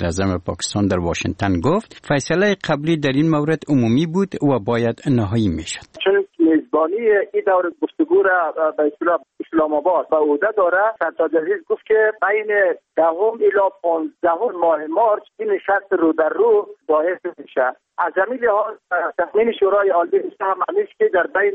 اعظم پاکستان در واشنگتن گفت فیصله قبلی در این مورد عمومی بود و باید نهایی میشد. چون میزبانی این دور گفتگو را به اصطلاح اسلام آباد به عهده داره، سردار عزیز گفت که بین 10 الی 15 ماه مارس این نشست رو در رو باعث میشه. از همین لحاظ تصمیم شورای عالی هم است که در بین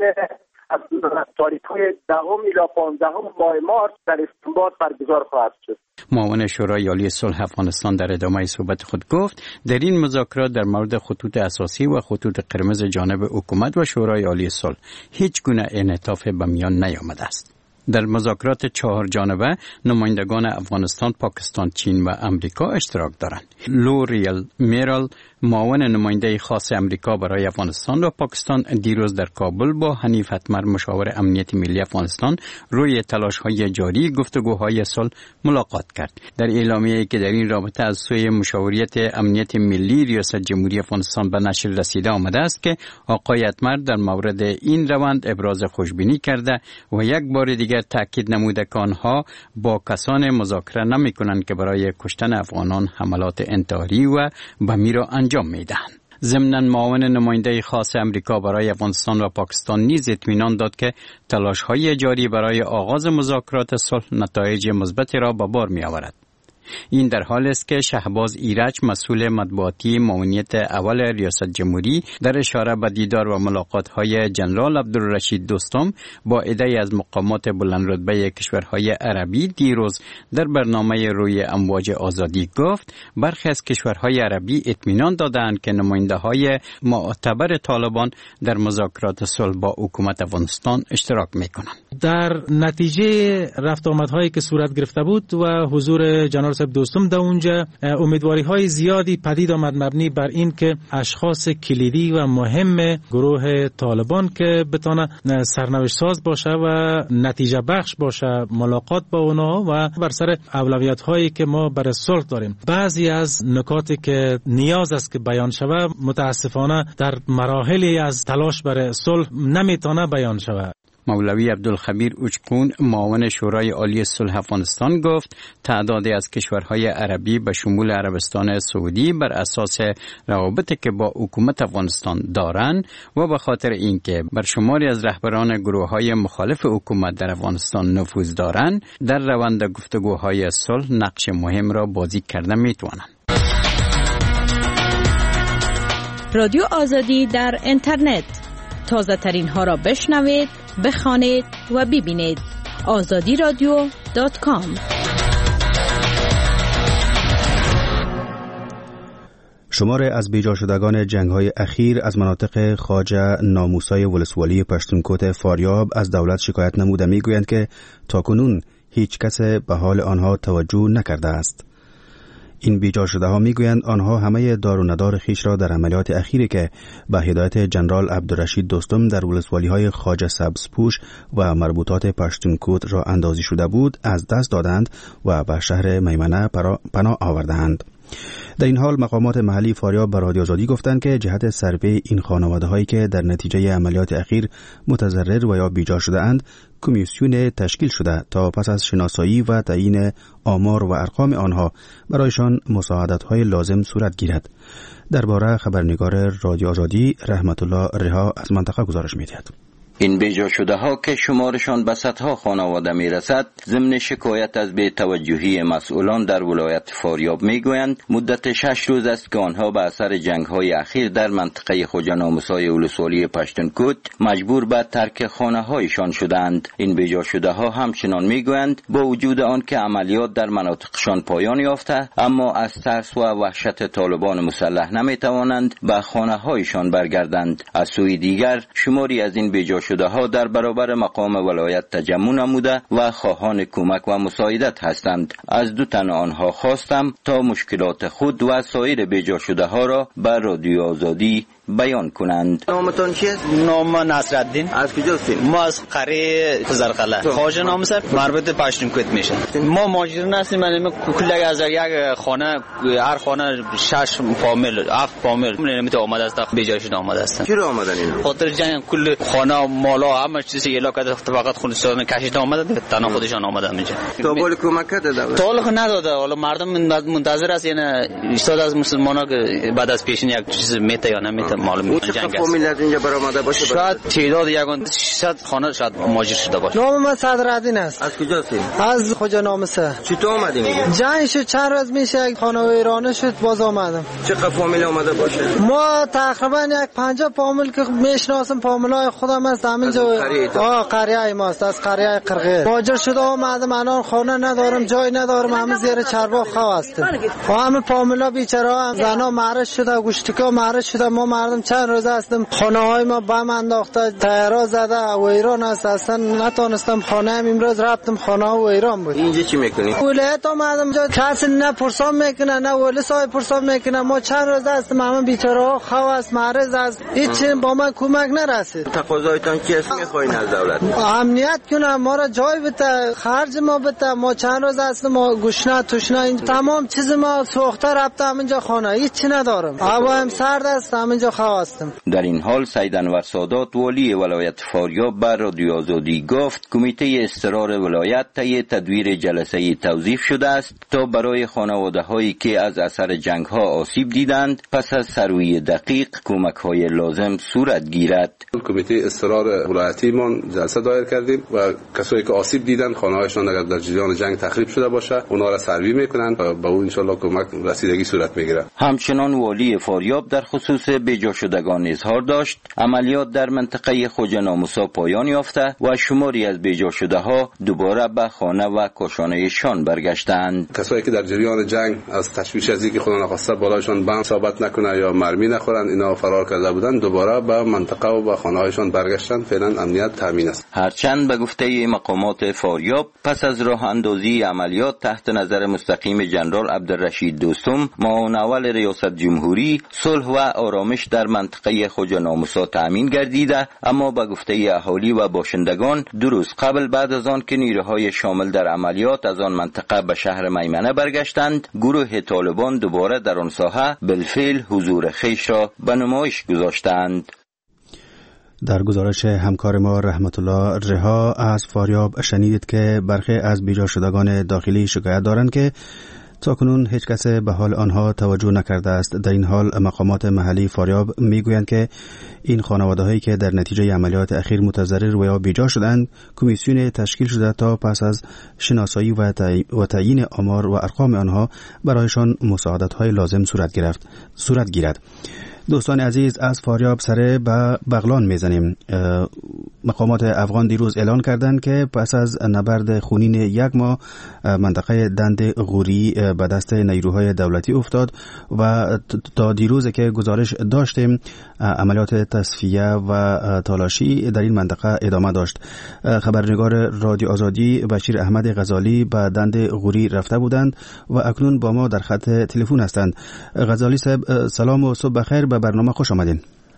تاریخ‌های 10 الی 15 ماه مارس در استانبول برگزار خواهد شد. معاون شورای عالی صلح افغانستان در ادامه صحبت خود گفت در این مذاکرات در مورد خطوط اساسی و خطوط قرمز جانب حکومت و شورای عالی صلح هیچ گونه انعطاف به میان نیامده است. در مذاکرات 4 جانبه نمایندگان افغانستان، پاکستان، چین و امریکا اشتراک دارند. لوریل میرال معاون نماینده خاص امریکا برای افغانستان و پاکستان دیروز در کابل با حنیف اتمر مشاور امنیت ملی افغانستان روی تلاش‌های جاری گفتگوهای صلح ملاقات کرد. در اعلامیه‌ای که در این رابطه از سوی مشاوریت امنیت ملی ریاست جمهوری افغانستان به نشر رسیده آمده است که آقای اتمر در مورد این روند ابراز خوشبینی کرده و یک بار دیگر تاکید نموده که آنها با کسان مذاکره نمی‌کنند که برای کشتن افغانان حملات انتحاری و بمی را انجام می‌دهند. ضمناً معاون نماینده خاص امریکا برای افغانستان و پاکستان نیز اطمینان داد که تلاش‌های جاری برای آغاز مذاکرات صلح نتایج مثبتی را به بار می‌آورد. این در حال است که شهباز ایرج مسئول مطبوعاتی معاونیت اول ریاست جمهوری در اشاره به دیدار و ملاقات‌های جنرال عبدالرشید دوستم با عده‌ای از مقامات بلندرتبه کشورهای عربی دیروز در برنامه روی امواج آزادی گفت برخی از کشورهای عربی اطمینان دادند که نماینده‌های معتبر طالبان در مذاکرات صلح با حکومت افغانستان اشتراک می‌کنند. در نتیجه رفت آمدهایی که صورت گرفته بود و حضور جنرال دوستم در اونجا امیدواری های زیادی پدید آمد مبنی بر این که اشخاص کلیدی و مهم گروه طالبان که بتونه سرنوشت ساز باشه و نتیجه بخش باشه ملاقات با اونها و بر سر اولویت هایی که ما برای صلح داریم. بعضی از نکاتی که نیاز است که بیان شود متاسفانه در مراحلی از تلاش برای صلح نمیتونه بیان شود. مولوی عبدالخبیر اوچکون معاون شورای عالی صلح افغانستان گفت تعدادی از کشورهای عربی به شمول عربستان سعودی بر اساس روابطی که با حکومت افغانستان دارند و به خاطر اینکه بر شماری از رهبران گروه‌های مخالف حکومت در افغانستان نفوذ دارند در روند گفتگوهای صلح نقش مهم را بازی کرده میتوانند. رادیو آزادی در اینترنت تازه ترین ها را بشنوید، بخوانید و ببینید. azadiradio.com. شمار از بیجا شدگان جنگ‌های اخیر از مناطق خواجه ناموسای ولسوالی پشتونکوت فاریاب از دولت شکایت نموده میگویند که تاکنون هیچ کس به حال آنها توجه نکرده است. این بیجا شده ها میگویند آنها همه دار و ندار خیش را در عملیات اخیری که به هدایت جنرال عبدالرشید دوستم در ولسوالی های خواجه سبزپوش و مربوطات پشتونکوت را اندازی شده بود از دست دادند و به شهر میمنه پناه آوردند. در این حال مقامات محلی فاریاب به رادیو آزادی گفتند که جهت سرپی این خانواده هایی که در نتیجه عملیات اخیر متضرر و یا بیجا شده اند کمیسیون تشکیل شده تا پس از شناسایی و تعیین آمار و ارقام آنها برایشان مساعدت های لازم صورت گیرد. درباره خبرنگار رادیو آزادی رحمت الله رها از منطقه گزارش می‌دهد. این بیجا شده ها که شمارشان به صدها خانواده می رسد ضمن شکایت از بی‌توجهی مسئولان در ولایت فاریاب می گویند مدت 6 روز است که آنها به اثر جنگ های اخیر در منطقه خواجه ناموسای ولسوالی پشتونکوت مجبور به ترک خانه هایشان شدند. این بیجا شده ها همچنان می گویند با وجود آن که عملیات در مناطقشان پایان یافته اما از ترس و وحشت طالبان مسلح نمی توانند به خانه هایشان برگردند. از سوی دیگر شماری از این بیجا شده ها در برابر مقام ولایت تجمع نموده و خواهان کمک و مساعدت هستند. از دو تن آنها خواستم تا مشکلات خود و سایر بیجا شده ها را بر رادیو آزادی بیان کنند. نامتون چیست؟ نام نصرالدین. از کجا هستین؟ ما از قریه زرقله. خواجه نام سر مربوط به پشتونکوت میشه. ما ماجران هستیم. من کل از یک خانه، هر خانه 6 فامیل 7 فامیل نمیته آمده است، بیجاش آمده است. چرا آمدن این؟ خاطر جنگ کل خانه مالا همه چیزی علاقه فقط خودشون کشیده آمده، تنها خودشان آمده اینجا. تا بال کمک کرده دولت؟ تا حالا نداده. حالا مردم منتظر است، یعنی استاد از مسلمانا که بعد از پیشین یک چیز میته یا نمیته معلوم نیست. جنگ است. فامیل از اینجا برآمده باشه؟ شاید تعداد یگان 600 خانه شاید ماجر شده باشه. نام من صدرالدین است. از کجا هستی؟ از خوجا نامسه. چطور آمدین اینجا؟ جنگ شد چند روز میشه، یک خانه ویرانه شد، باز آمدم. چقدر فامیل اومده باشه؟ ما تقریبا یک 50 فامیل که میشناسم، فامیلای خودم است همینجا. قریه ماست، از قریه قرقه. ماجر شده آمدم، الان خانه ندارم، جای ندارم، همه زیر چرباق خواه هستیم. همه فامیلا بیچاره زنا معرض شده، گوشتکا معرض شده. ما مردم چند روز هستیم، خانه های ما بم انداخته، تیرا زده و ایران است، اصلا نتونستم خانه هم امروز رفتم خانه و ایران بود. اینجا چی میکنی؟ ولایت آمدم جا کسی نه پرسان میکنه نه ولسای پرسان میکنه. ما چند روز هستیم، همه بیچاره خواه است، معرض است، هیچ با ما کمک نرسید. تقاضایتان چی است میخواین از دولت؟ امنیت کنه، ما را جای بده، خرج ما بده. ما چند روز هستیم، ما گشنه توشنه، تمام چیز ما سوخته رفته همینجا خانه، هیچ ندارم. هوا هم سرد است، همینجا خواه هستم. در این حال سید انور سادات والی ولایت فاریاب بر رادیو آزادی گفت کمیته اضطرار ولایت طی تدویر جلسه توظیف شده است تا برای خانواده‌هایی که از اثر جنگ‌ها آسیب دیدند پس از سروی دقیق کمک‌های لازم صورت گیرد. کمیته اضطرار ولایتی ما جلسه دایر کردیم و کسایی که آسیب دیدن خانه‌هایشان اگر در جریان جنگ تخریب شده باشه اونا را سروی میکنن و به اون ان شاء الله کمک رسیدگی صورت میگیره. همچنان والی فاریاب در خصوص بجا شدگان اظهار داشت عملیات در منطقه خوجه ناموسا پایان یافته و شماری از بجا شده ها دوباره به خانه و کاشانه‌شان برگشتند. کسایی که در جریان جنگ از تشویش از اینکه خدا نخواسته بالایشان بم ثابت نکنه یا مرمی نخورن اینا فرار کرده بودن دوباره به منطقه و به خانه‌هایشان برگشتن. فعلا امنیت تامین است. هرچند به گفته مقامات فاریاب پس از راه اندازی عملیات تحت نظر مستقیم جنرال عبدالرشید دوستم معاون اول ریاست جمهوری صلح و آرامش در منطقه خوجه ناموسا تامین گردیده، اما به گفته اهالی و باشندگان 2 روز قبل بعد از آن که نیروهای شامل در عملیات از آن منطقه به شهر میمنه برگشتند گروه طالبان دوباره در آن ساحه بالفعل حضور خویش را به نمایش گذاشتند. در گزارش همکار ما رحمت الله رها از فاریاب شنیدید که برخی از بیجا شدگان داخلی شکایت دارند که تاکنون هیچ کس به حال آنها توجه نکرده است. در این حال مقامات محلی فاریاب میگویند که این خانواده‌هایی که در نتیجه عملیات اخیر متضرر و یا بیجا شدند کمیسیون تشکیل شده تا پس از شناسایی و تعیین آمار و ارقام آنها برایشان مساعدت‌های لازم صورت گیرد. دوستان عزیز از فاریاب سره به بغلان میزنیم. مقامات افغان دیروز اعلان کردند که پس از نبرد خونین 1 ماه منطقه دند غوری به دست نیروهای دولتی افتاد و تا دیروز که گزارش داشتیم عملیات تصفیه و تالاشی در این منطقه ادامه داشت. خبرنگار رادیو آزادی بشیر احمد غزالی به دند غوری رفته بودند و اکنون با ما در خط تلفن هستند. غزالی صاحب سلام و صبح بخیر، به برنامه خوش آمدین.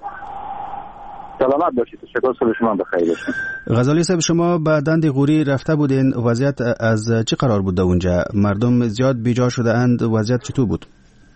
سلامت باشید. تشکر، صبح شما بخیر باشه. غزالی صاحب شما به دند غوری رفته بودین، وضعیت از چه قرار بود اونجا؟ مردم زیاد بیجا شده اند، وضعیت چطور بود؟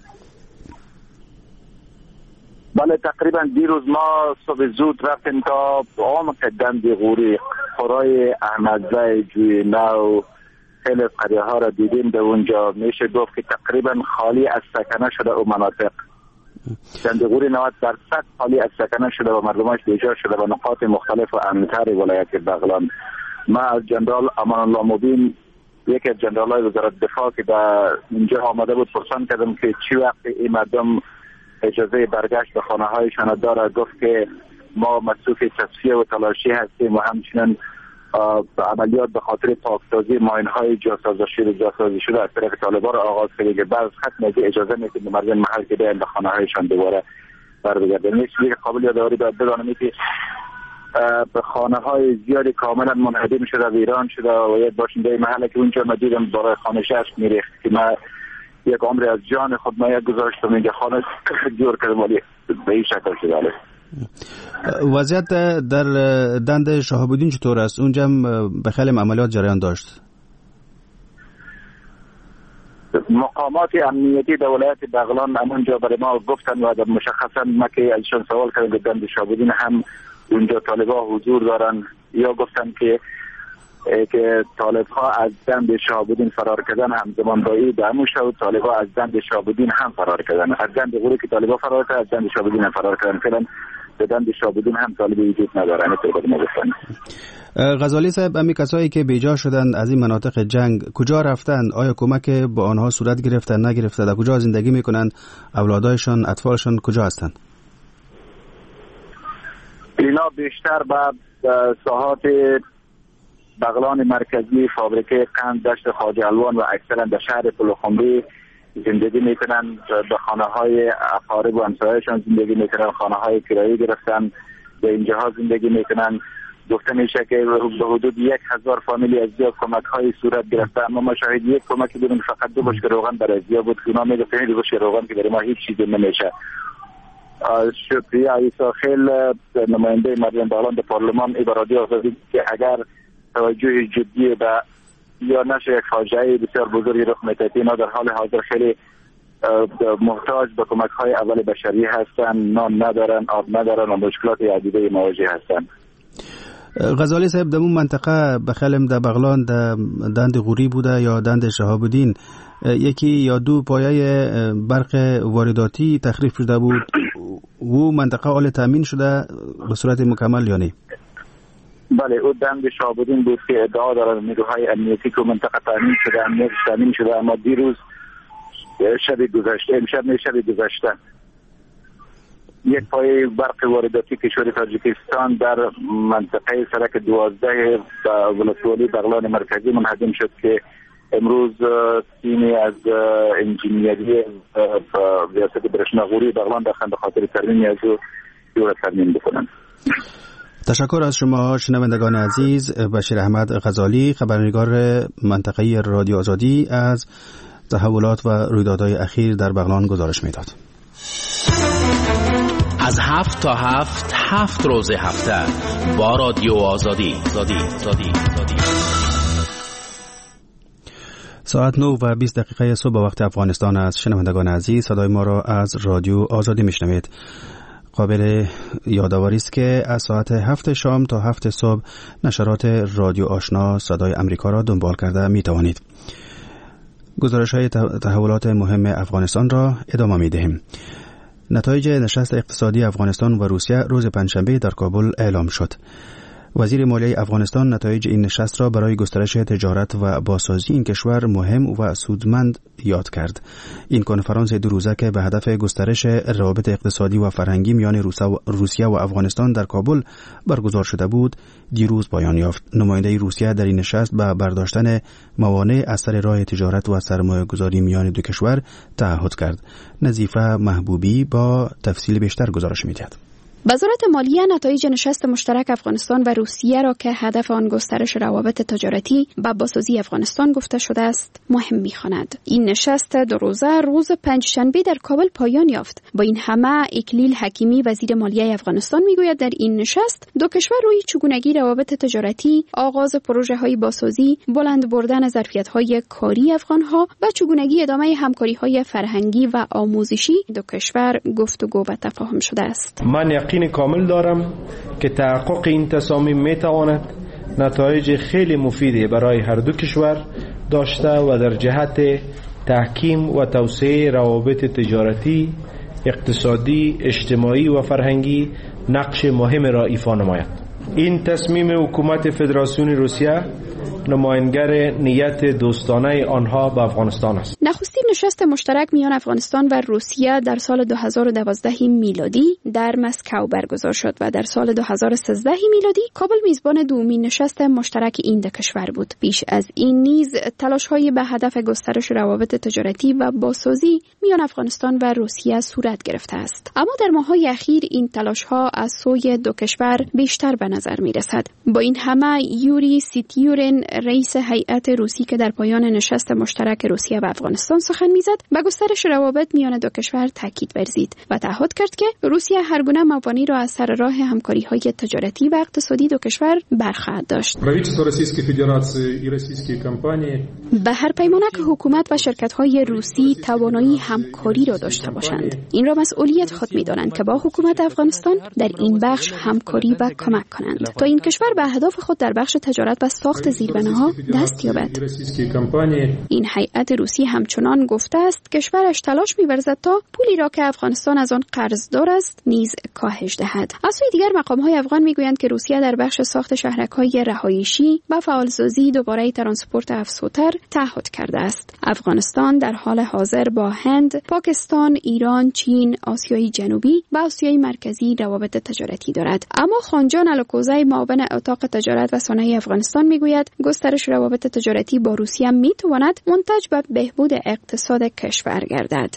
بله تقریبا دیروز ما صبح زود رفتیم تا عمق دند غوری، قرای احمدزای، جوی نو، خیلی قریه ها را دیدیم. در اونجا میشه گفت که تقریبا خالی از سکنه شده و مناطق دند غوری 90% خالی از سکنه شده و مردماش بیجا شده و نقاط مختلف و امن‌تر ولایت بغلان. ما از جنرال امان الله مبین، یکی از جنرال‌های وزارت دفاع که در اینجا آمده بود، پرسان کردم که چی وقت این مردم اجازه برگشت به خانه‌هایشان داره. گفت که ما مصروف تصفیه و تلاشی هستیم و همچنین عملیات به خاطر پاکسازی ماین‌های جاسازی شده از طرف طالبان را آغاز کرده که بعد ختم اجازه میدیم به مردم محل که بیان به خانه‌هایشان دوباره برگردن. یک چیزی که قابل یادآوری بدانم که به خانه‌های زیادی کاملا منهدم شده، ویران شده و یک باشنده محل که اونجا مدیدم برای خانه شش میریخت که ما یک عمر از جان خود ما گذاشتم اینجا خانه جور کردم، ولی به این شکل شده. وضعیت در دند شهاب الدین چطور است؟ اونجا به خیلی عملیات جریان داشت. مقامات امنیتی در ولایت بغلان همونجا برای ما گفتن و مشخصا ما که ازشان سوال کردیم که دند شهاب الدین هم اونجا طالبا حضور دارن، یا گفتن که طالبها از دند شهاب الدین فرار کردن، هم زمانبایی به همون شد طالبها از دند شهاب الدین هم فرار کردن، از دند غوری که طالبها فرار کردن از دند شهاب الدین هم فرار کردن. فعلا به دند شهاب الدین هم طالبی وجود ندارن. غزالی صاحب، امی کسایی که بیجا شدند از این مناطق جنگ کجا رفتند؟ آیا کمک با آنها صورت گرفتند نگرفته؟ در کجا زندگی میکنند؟ اولادایشان اطفالشان کجا هستند؟ اینا بیشتر به ساحات بغلان مرکزی، فابریکه قند، دشت خواجه الوان و اکثرا در شهر پلوخنبی زندگی میکنن. به خانه های اقارب و همسایه‌شان زندگی میکنن، خانه های کرایی گرفتن به اینجاها زندگی میکنن. گفته میشه که به حدود 1000 فامیلی از زیاد کمک های صورت گرفته، اما ما شاهد یک کمکی بودیم فقط 2 بشکه روغن برای زیاد بود. اونا میگفتن 2 بشکه روغن که برای ما هیچ چیزی نمیشه. شکریه عیسی خیل نماینده مردم بغلان در پارلمان رادیو آزادی که اگر توجه جدی به یا نشه یک فاجعه بسیار بزرگی رخ میده، اینا در حال حاضر خیلی محتاج به کمک های اول بشری هستن، نان ندارن، آب ندارن و مشکلات عدیده مواجه هستن. غزالی صاحب، در اون منطقه بخلم در بغلان در دند غوری بوده یا دند شهاب الدین، یکی یا 2 پایه برق وارداتی تخریب شده بود، و منطقه حال تامین شده به صورت مکمل یا نه؟ بله، او دند شهاب الدین بود که ادعا دارد نیروهای امنیتی که منطقه تامین شده، امنیت تامین شده، اما دیروز شب گذشته یک پایه برق وارداتی کشور تاجیکستان در منطقه سرک 12 ولسوالی بغلان مرکزی منهدم شد که امروز تیمی از انجینیری ریاست برشناغوری بغلان داخل به خاطر ترمیم از او ترمیم بکنند. تشکر از شما شنوندگان عزیز. بشیر احمد غزالی، خبرنگار منطقه‌ای رادیو آزادی، از تحولات و رویدادهای اخیر در بغلان گزارش میداد. از 7 تا 7 روز هفته با رادیو آزادی. ساعت 9 و 20 دقیقه صبح وقت افغانستان است. شنوندگان عزیز، صدای ما را از رادیو آزادی میشنوید. قابل یادآوری است که از ساعت 7 شام تا 7 صبح نشرات رادیو آشنا صدای امریکا را دنبال کرده می توانید. گزارش های تحولات مهم افغانستان را ادامه می دهیم. نتایج نشست اقتصادی افغانستان و روسیه روز پنجشنبه در کابل اعلام شد. وزیر مالیه افغانستان نتایج این نشست را برای گسترش تجارت و بازسازی این کشور مهم و سودمند یاد کرد. این کنفرانس 2 روزه که به هدف گسترش روابط اقتصادی و فرهنگی میان روسیه و افغانستان در کابل برگزار شده بود، دیروز پایان یافت. نماینده روسیه در این نشست به برداشتن موانع از سر راه تجارت و سرمایه‌گذاری میان دو کشور تعهد کرد. نظیفه محبوبی با تفصیل بیشتر گزارش می‌دهد. وزارت مالیه نتایج نشست مشترک افغانستان و روسیه را که هدف آن گسترش روابط تجارتی و بازسازی افغانستان گفته شده است مهم می‌خواند. این نشست 2 روزه روز پنجشنبه در کابل پایان یافت. با این همه اکلیل حکیمی وزیر مالیه افغانستان میگوید در این نشست 2 کشور روی چگونگی روابط تجارتی، آغاز پروژه‌های بازسازی، بلند بردن ظرفیت‌های کاری افغان‌ها و چگونگی ادامه همکاری‌های فرهنگی و آموزشی 2 کشور گفتگو و تفاهم شده است. من یقین کامل دارم که تحقق این تصامیم میتواند نتایج خیلی مفیدی برای هر دو کشور داشته و در جهت تحکیم و توسعه روابط تجارتی، اقتصادی، اجتماعی و فرهنگی نقش مهم را ایفا نماید. این تصمیم حکومت فدراسیون روسیه نمایانگر نیت دوستانه آنها به افغانستان است. نخستین نشست مشترک میان افغانستان و روسیه در سال 2012 میلادی در مسکو برگزار شد و در سال 2013 میلادی کابل میزبان دومین نشست مشترک این دو کشور بود. پیش از این نیز تلاش‌های به هدف گسترش روابط تجارتی و بازسازی میان افغانستان و روسیه صورت گرفته است. اما در ماه‌های اخیر این تلاش‌ها از سوی دو کشور بیشتر به نظر می‌رسد. با این همه یوری سیتیورن رئیس هیئت روسی که در پایان نشست مشترک روسیه و افغانستان سخن لبخند میزد به گسترش روابط میان دو کشور تاکید ورزید و تعهد کرد که روسیه هر گونه موانعی را از سر راه همکاری‌های تجارتی و اقتصادی دو کشور برخواهد داشت. به هر پیمانک حکومت و شرکت‌های روسی توانایی همکاری را داشته باشند. این را مسئولیت خود می‌دانند که با حکومت افغانستان در این بخش همکاری و کمک کنند تا این کشور به اهداف خود در بخش تجارت و ساخت زیربناها دست یابد. این هیئت روسی همچنان گفته است کشورش تلاش می‌ورزد تا پولی را که افغانستان از آن قرضدار است نیز کاهش دهد. از سوی دیگر مقام‌های افغان می‌گویند که روسیه در بخش ساخت شهرک‌های رهایشی و فعالسازی دوباره ترانسپورت افزودتر تعهد کرده است. افغانستان در حال حاضر با هند، پاکستان، ایران، چین، آسیای جنوبی و آسیای مرکزی روابط تجارتی دارد. اما خانجان الکوزی معاون اتاق تجارت و صنایع افغانستان میگوید گسترش روابط تجارتی با روسیه میتواند منتج به بهبود اقتصاد کشور گردد.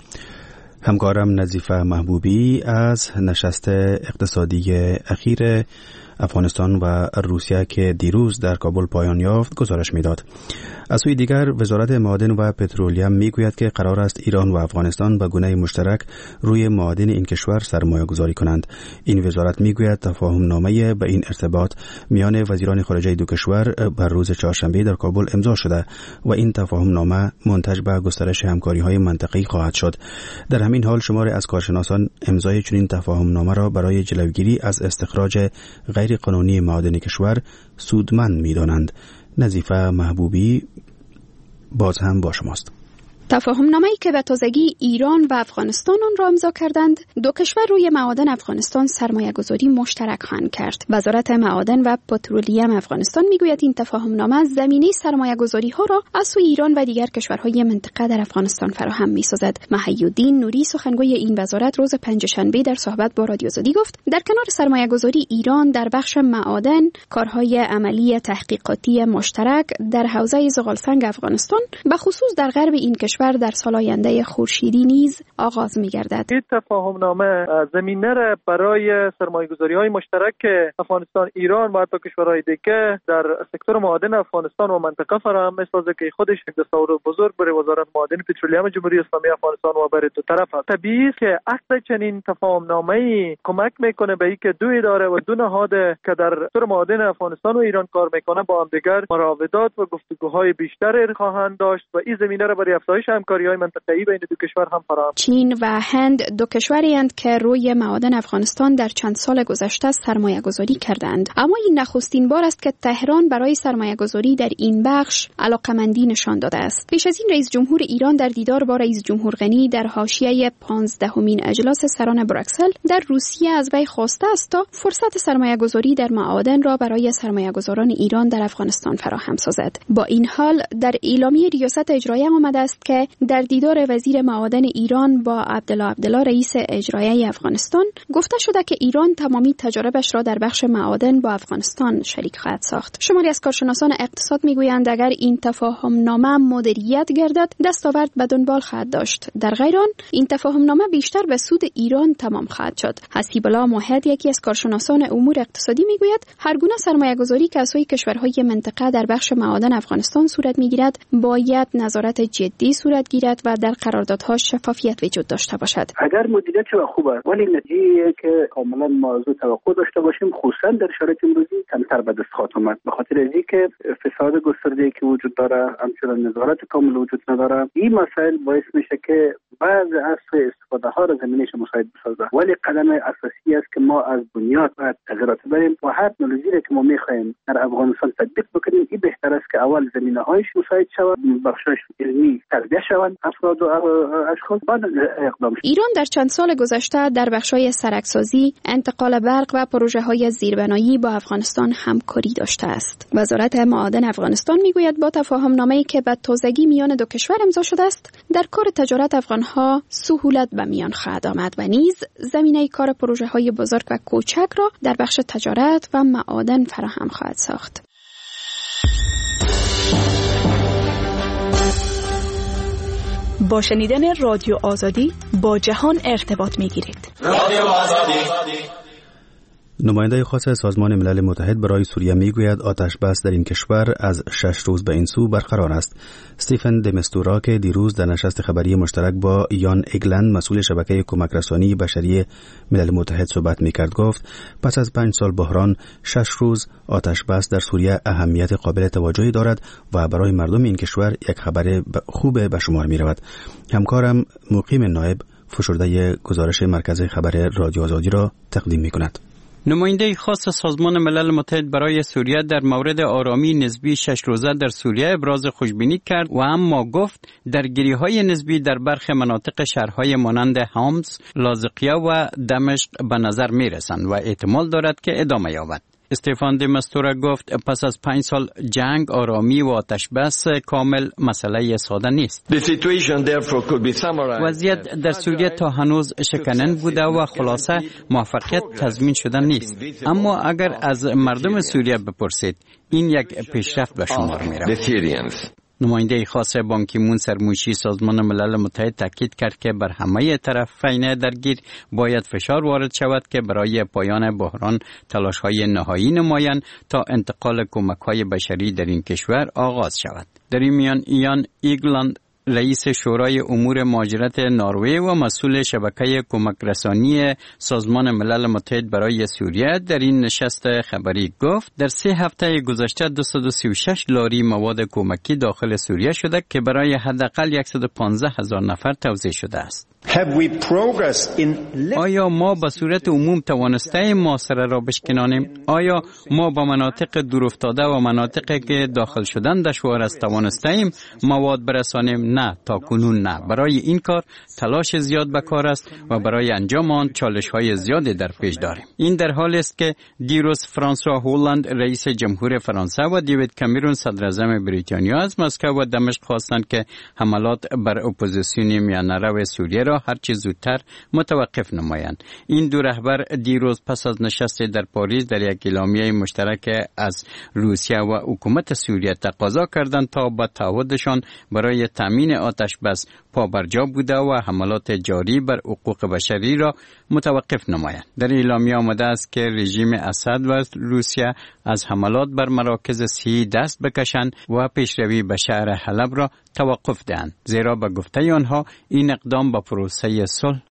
همکارم نظیفه محبوبی از نشست اقتصادی اخیر افغانستان و روسیه که دیروز در کابل پایان یافت گزارش میداد. از سوی دیگر وزارت معادن و پترولیم میگوید که قرار است ایران و افغانستان به گونه مشترک روی معادن این کشور سرمایه گذاری کنند. این وزارت میگوید تفاهم نامه به این ارتباط میان وزیران خارجه دو کشور بر روز چهارشنبه در کابل امضا شده و این تفاهم نامه منتج به گسترش همکاری های منطقه‌ای خواهد شد. در همین حال شماری از کارشناسان امضای چنین تفاهم نامه را برای جلوگیری از استخراج غیر قانونی معادن کشور سودمند می‌دانند. نظیفه محبوبی باز هم با شماست. تفاهم نامه‌ای که به تازگی ایران و افغانستان آن را امضا کردند، دو کشور روی معادن افغانستان سرمایه‌گذاری مشترک خواهند کرد. وزارت معادن و پترولیم افغانستان میگوید این تفاهم نامه زمینه سرمایه‌گذاری‌ها را از سوی ایران و دیگر کشورهای منطقه در افغانستان فراهم می‌سازد. محی‌الدین نوری سخنگوی این وزارت روز پنجشنبه در صحبت با رادیو آزادی گفت در کنار سرمایه‌گذاری ایران در بخش معادن، کارهای عملی تحقیقاتی مشترک در حوزه زغالسنگ افغانستان به خصوص در غرب این در سال آینده خورشیدی نیز آغاز می‌گردد. این تفاهم نامه زمینه را برای سرمایه‌گذاری‌های مشترک افغانستان، ایران و حتی کشورهای دیگه در سکتور معادن افغانستان و منطقه فراهم می‌سازد که خودش یک تصور بزرگ برای وزارت معادن پترولیم جمهوری اسلامی افغانستان و برای دو طرف است. طبیعی است که عقد چنین تفاهم نامه‌ای کمک می‌کنه به اینکه دو اداره و دو نهاد که در سکتور معادن افغانستان و ایران کار می‌کنه با هم دیگر مراودات و گفتگوهای بیشتری خواهند داشت و این زمینه را برای افزایش همکاری‌های منطقه‌ای بین دو کشور هم فراهم. چین و هند دو کشوری‌اند که روی معادن افغانستان در چند سال گذشته سرمایه‌گذاری کردند. اما این نخستین بار است که تهران برای سرمایه‌گذاری در این بخش علاقه‌مندی نشان داده است. پیش از این رئیس جمهور ایران در دیدار با رئیس جمهور غنی در حاشیه 15مین اجلاس سران بروکسل در روسیه از وی خواسته است تا فرصت سرمایه‌گذاری در معادن را برای سرمایه‌گذاران ایران در افغانستان فراهم سازد. با این حال در اعلامیه ریاست اجرایی آمده است که در دیدار وزیر معادن ایران با عبدالله رئیس اجرایی افغانستان گفته شده که ایران تمامی تجاربش را در بخش معادن با افغانستان شریک خواهد ساخت. شماری از کارشناسان اقتصاد میگویند اگر این تفاهم نامه مدیریت گردد دستاورد به دنبال خواهد داشت. در غیر آن این تفاهم نامه بیشتر به سود ایران تمام خواهد شد. حسیب الله موحد یکی از کارشناسان امور اقتصادی میگوید هر گونه سرمایه‌گذاری که از سوی کشورهای منطقه در بخش معادن افغانستان صورت میگیرد باید نظارت جدی صورت گیرد و در قراردادها شفافیت وجود داشته باشد. اگر مدیریت خوب است ولی نتیجه که کاملا موضوع توقع داشته باشیم خصوصا در شرایط امروزی کمتر به دست خواهد آمد به خاطر اینکه فساد گسترده که وجود داره همچنان نظارت کامل وجود نداره. این مسائل باعث میشه که بعض از استفاده ها را زمینش مساعد بسازه ولی قدم اساسی است که ما از بنیاد باید تغییرات بریم و هر تکنولوژی که ما میخوایم در افغانستان تطبیق بکنیم این بهتر است که اول زمینه هایش مساعد شود، بخشش علمی تربیت شوند افراد و اشخاص بعد اقدام شود. ایران در چند سال گذشته در بخش‌های سرک‌سازی، انتقال برق و پروژه‌های زیربنایی با افغانستان همکاری داشته است. وزارت معادن افغانستان میگوید با تفاهم نامه‌ای که به تازگی میان دو کشور امضا شده است، در کار تجارت افغان‌ها سهولت به میان خواهد آمد و نیز زمینه کار پروژه‌های بزرگ و کوچک را در بخش تجارت و معادن فراهم خواهد ساخت. با شنیدن رادیو آزادی با جهان ارتباط می‌گیرید. رادیو آزادی نماینده خاص سازمان ملل متحد برای سوریه میگوید آتش بس در این کشور از 6 روز به این سو برقرار است. استیفن دمستورا که دیروز در نشست خبری مشترک با یان اگلند مسئول شبکه کمک رسانی بشری ملل متحد صحبت میکرد گفت پس از 5 سال بحران 6 روز آتش بس در سوریه اهمیت قابل توجهی دارد و برای مردم این کشور یک خبر خوب به شمار میرود. همکارم مقیم نایب فشرده گزارش مرکز خبر رادیو آزادی را تقدیم میکند. نماینده خاص سازمان ملل متحد برای سوریه در مورد آرامی نسبی 6 روزه در سوریه ابراز خوشبینی کرد و اما گفت درگیری‌های نسبی در برخی مناطق شهرهای مانند حمص، لاذقیه و دمشق به نظر می‌رسند و احتمال دارد که ادامه یابد. استفان دمستورا گفت پس از 5 سال جنگ، آرامی و آتش بس کامل مسئله ساده نیست. وضعیت در سوریه تا هنوز شکننده بوده و خلاصه موفقیت تضمین شده نیست. اما اگر از مردم سوریه بپرسید این یک پیشرفت به شمار می‌رود. نماینده خاص بان کی مون سرموشی سازمان ملل متحد تاکید کرد که بر همه طرفین درگیر باید فشار وارد شود که برای پایان بحران تلاش‌های نهایی نمایند تا انتقال کمک‌های بشری در این کشور آغاز شود. در این میان یان اگلند رئیس شورای امور مهاجرت نروژ و مسئول شبکه کمک رسانی سازمان ملل متحد برای سوریه در این نشست خبری گفت در 3 هفته گذشته 236 لاری مواد کمکی داخل سوریه شده که برای حداقل 115,000 نفر توزیع شده است. آیا ما به صورت عموم توانسته محاصره را بشکنانیم؟ آیا ما به مناطق دورافتاده و مناطقی که داخل شدن دشوار است توانسته‌ایم مواد برسانیم؟ نه، تا کنون نه. برای این کار تلاش زیاد به کار است و برای انجام آن چالش‌های زیادی در پیش داریم. این در حالی است که دیروز فرانسوا هولند رئیس جمهور فرانسه و دیوید کامرون صدر اعظم بریتانیا از مسکو و دمشق خواستند که حملات بر اپوزیسیون میانه‌رو سوریه را هرچه زودتر متوقف نمایند. این دو رهبر دیروز پس از نشست در پاریس در یک اعلامیه مشترک از روسیه و حکومت سوریه تقاضا کردند تا با تعهدشان برای تامین آتش بس پابرجا بوده و حملات جاری بر حقوق بشری را متوقف نمایند. در اعلامیه آمده است که رژیم اسد و روسیه از حملات بر مراکز صحی دست بکشند و پیشروی به شهر حلب را توقف دهند، زیرا به گفته آنها این اقدام با پروسه صلح